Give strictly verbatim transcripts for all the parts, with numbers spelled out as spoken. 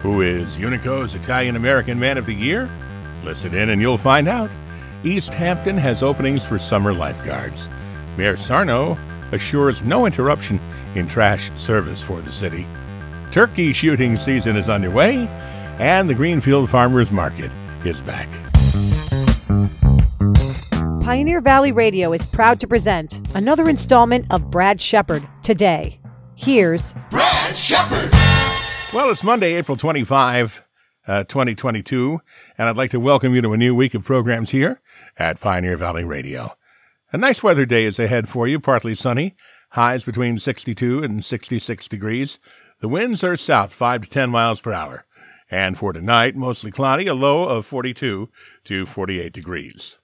Who is Unico's Italian-American Man of the Year? Listen in and you'll find out. East Hampton has openings for summer lifeguards. Mayor Sarno assures no interruption in trash service for the city. Turkey shooting season is underway, and the Greenfield Farmers Market is back. Pioneer Valley Radio is proud to present another installment of Brad Shepard Today. Here's Brad Shepard. Well, it's Monday, April twenty-fifth, uh, twenty twenty-two, and I'd like to welcome you to a new week of programs here at Pioneer Valley Radio. A nice weather day is ahead for you, partly sunny, highs between sixty-two and sixty-six degrees. The winds are south, five to ten miles per hour. And for tonight, mostly cloudy, a low of forty-two to forty-eight degrees.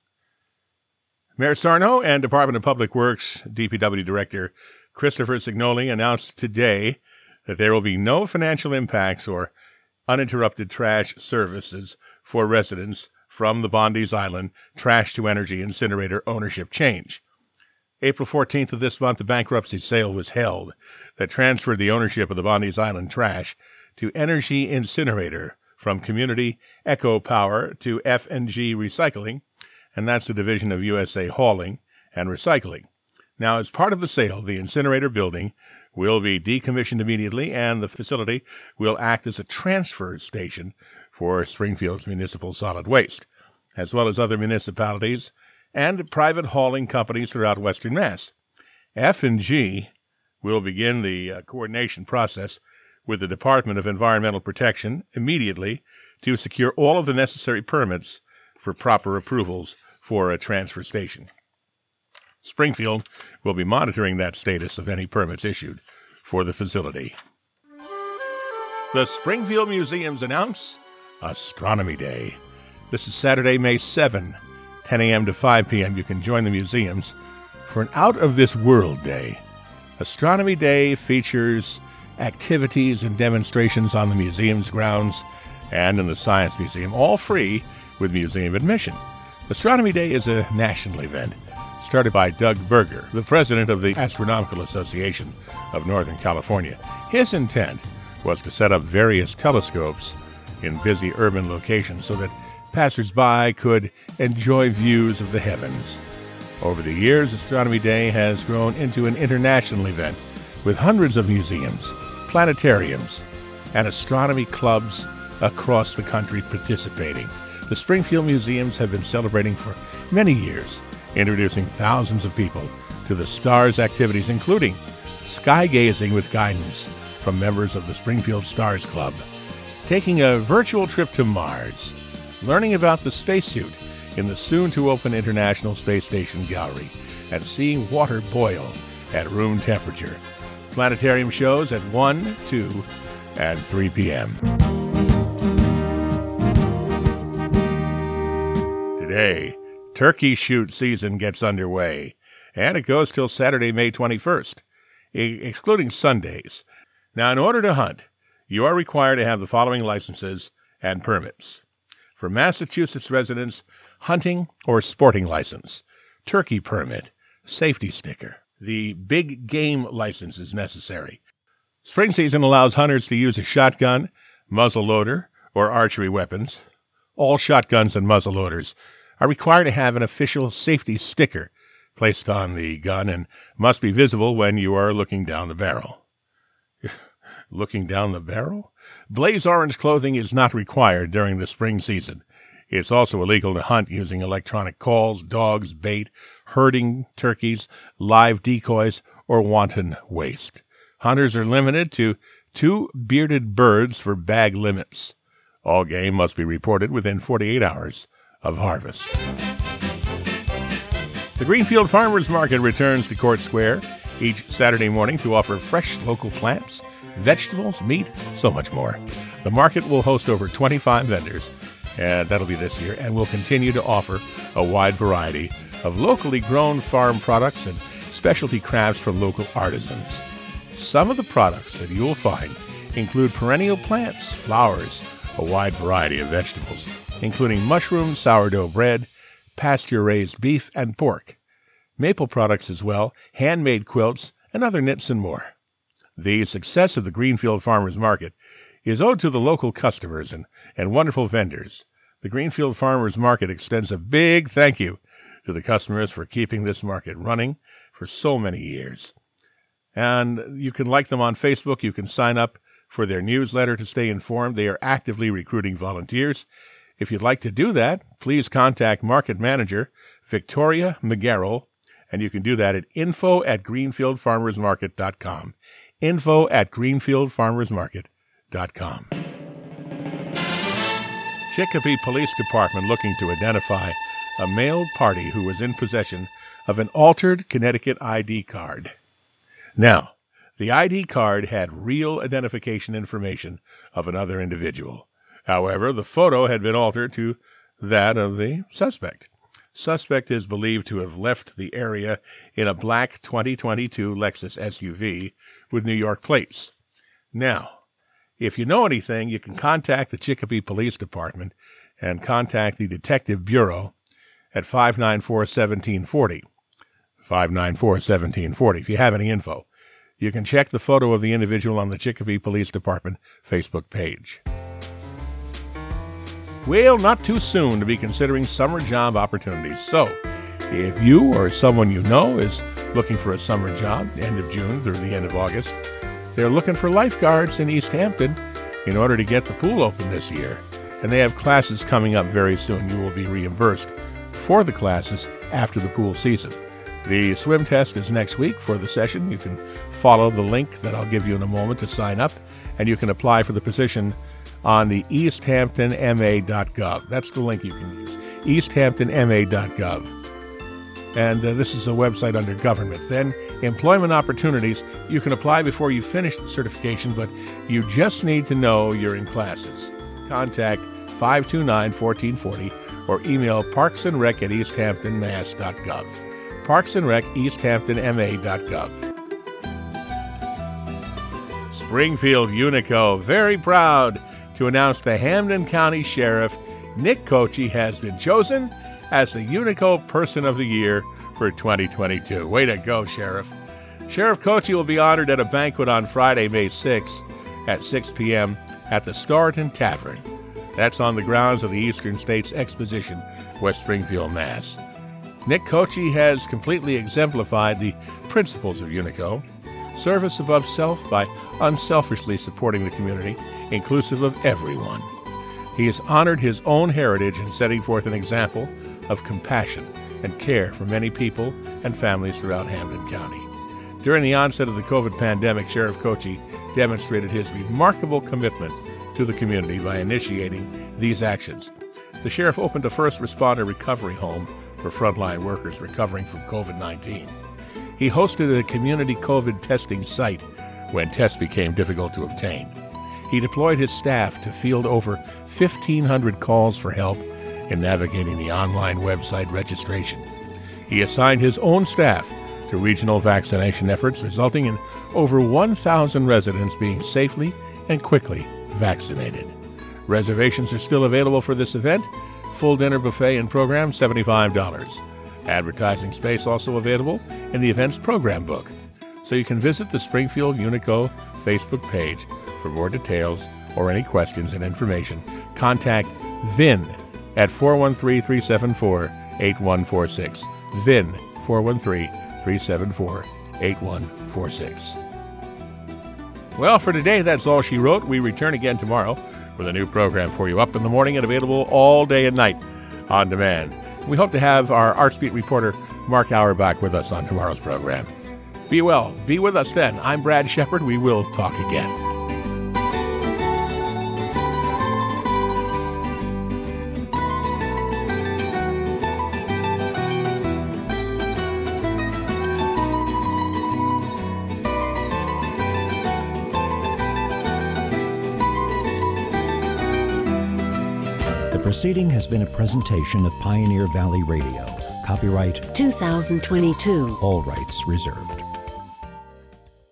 Mayor Sarno and Department of Public Works D P W Director Christopher Signoli announced today that there will be no financial impacts or uninterrupted trash services for residents from the Bondi's Island trash-to-energy incinerator ownership change. April fourteenth of this month, the bankruptcy sale was held that transferred the ownership of the Bondi's Island trash to Energy Incinerator from Community Eco Power to F and G Recycling, and that's the division of U S A Hauling and Recycling. Now, as part of the sale, the incinerator building will be decommissioned immediately, and the facility will act as a transfer station for Springfield's municipal solid waste, as well as other municipalities and private hauling companies throughout Western Mass. F and G will begin the uh, coordination process with the Department of Environmental Protection immediately to secure all of the necessary permits for proper approvals for a transfer station. Springfield will be monitoring that status of any permits issued for the facility. The Springfield Museums announce Astronomy Day. This is Saturday, May seventh, ten a.m. to five p.m. You can join the museums for an out-of-this-world day. Astronomy Day features activities and demonstrations on the museum's grounds and in the Science Museum, all free with museum admission. Astronomy Day is a national event started by Doug Berger, the president of the Astronomical Association of Northern California. His intent was to set up various telescopes in busy urban locations so that passersby could enjoy views of the heavens. Over the years, Astronomy Day has grown into an international event with hundreds of museums, planetariums, and astronomy clubs across the country participating. The Springfield Museums have been celebrating for many years, introducing thousands of people to the stars activities, including sky gazing with guidance from members of the Springfield Stars Club, taking a virtual trip to Mars, learning about the spacesuit in the soon-to-open International Space Station Gallery, and seeing water boil at room temperature. Planetarium shows at one, two, and three p.m. Today, turkey shoot season gets underway, and it goes till Saturday, May twenty-first, e- excluding Sundays. Now, in order to hunt, you are required to have the following licenses and permits. For Massachusetts residents, hunting or sporting license, turkey permit, safety sticker. The big game license is necessary. Spring season allows hunters to use a shotgun, muzzle loader, or archery weapons. All shotguns and muzzle loaders are required to have an official safety sticker placed on the gun and must be visible when you are looking down the barrel. Looking down the barrel? Blaze orange clothing is not required during the spring season. It's also illegal to hunt using electronic calls, dogs, bait, herding turkeys, live decoys, or wanton waste. Hunters are limited to two bearded birds for bag limits. All game must be reported within forty-eight hours of harvest. The Greenfield Farmers Market returns to Court Square each Saturday morning to offer fresh local plants, vegetables, meat, so much more. The market will host over twenty-five vendors, and that'll be this year, and will continue to offer a wide variety of locally grown farm products and specialty crafts from local artisans. Some of the products that you will find include perennial plants, flowers, a wide variety of vegetables, including mushrooms, sourdough bread, pasture-raised beef, and pork. Maple products as well, handmade quilts, and other knits and more. The success of the Greenfield Farmers Market is owed to the local customers and, and wonderful vendors. The Greenfield Farmers Market extends a big thank you to the customers for keeping this market running for so many years. And you can like them on Facebook. You can sign up for their newsletter to stay informed. They are actively recruiting volunteers. If you'd like to do that, please contact Market Manager Victoria McGarrell, and you can do that at info at greenfield farmers market dot com. Info at greenfield farmers market dot com. Chicopee Police Department looking to identify a male party who was in possession of an altered Connecticut I D card. Now, the I D card had real identification information of another individual. However, the photo had been altered to that of the suspect. Suspect is believed to have left the area in a black twenty twenty-two Lexus S U V with New York plates. Now, if you know anything, you can contact the Chicopee Police Department and contact the Detective Bureau at five nine four, one seven four zero. five nine four, one seven four zero if you have any info. You can check the photo of the individual on the Chicopee Police Department Facebook page. Well, not too soon to be considering summer job opportunities. So, if you or someone you know is looking for a summer job, end of June through the end of August, they're looking for lifeguards in East Hampton in order to get the pool open this year. And they have classes coming up very soon. You will be reimbursed for the classes after the pool season. The swim test is next week for the session. You can follow the link that I'll give you in a moment to sign up, and you can apply for the position on the east hampton m a dot gov. That's the link you can use, east hampton m a dot gov. And uh, this is a website under government. Then employment opportunities, you can apply before you finish the certification, but you just need to know you're in classes. Contact five two nine, one four four zero or email parksandrec at east hampton mass dot gov. parksandrec, east hampton m a dot gov. Springfield Unico, very proud to announce the Hampden County Sheriff, Nick Kochi, has been chosen as the Unico Person of the Year for twenty twenty-two. Way to go, Sheriff. Sheriff Kochi will be honored at a banquet on Friday, May sixth at six p.m. at the Storeton Tavern. That's on the grounds of the Eastern States Exposition, West Springfield, Mass. Nick Kochi has completely exemplified the principles of Unico, service above self by unselfishly supporting the community, inclusive of everyone. He has honored his own heritage in setting forth an example of compassion and care for many people and families throughout Hampden County. During the onset of the COVID pandemic, Sheriff Kochi demonstrated his remarkable commitment to the community by initiating these actions. The sheriff opened a first responder recovery home for frontline workers recovering from COVID nineteen. He hosted a community COVID testing site when tests became difficult to obtain. He deployed his staff to field over fifteen hundred calls for help in navigating the online website registration. He assigned his own staff to regional vaccination efforts, resulting in over one thousand residents being safely and quickly vaccinated. Reservations are still available for this event. Full dinner buffet and program, seventy-five dollars. Advertising space also available in the event's program book. So you can visit the Springfield Unico Facebook page for more details or any questions and information. Contact Vin at four one three, three seven four, eight one four six. Vin, four one three, three seven four, eight one four six. Well, for today, that's all she wrote. We return again tomorrow with a new program for you up in the morning and available all day and night on demand. We hope to have our ArtsBeat reporter Mark Auerbach with us on tomorrow's program. Be well. Be with us then. I'm Brad Shepard. We will talk again. The proceeding has been a presentation of Pioneer Valley Radio. Copyright two thousand twenty-two. All rights reserved.